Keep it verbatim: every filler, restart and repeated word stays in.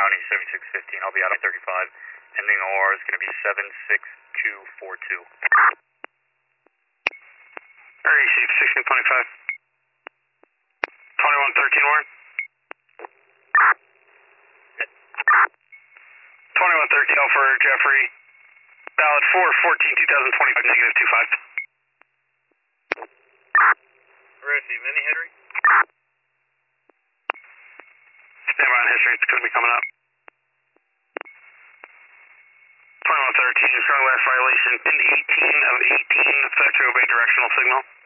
County, seventy-six fifteen. I'll be out on thirty-five. Ending O R is going to be seven six two four two. R E C sixteen twenty-five. twenty-one thirteen, Warren. twenty-one thirteen, for Jeffrey. Valid four fourteen two thousand twenty-five, negative two five. Receive. Any Henry? Stand by on history, it's going to be coming up. twenty-one thirteen, strong last violation, pin eighteen of eighteen, failure to obey directional signal.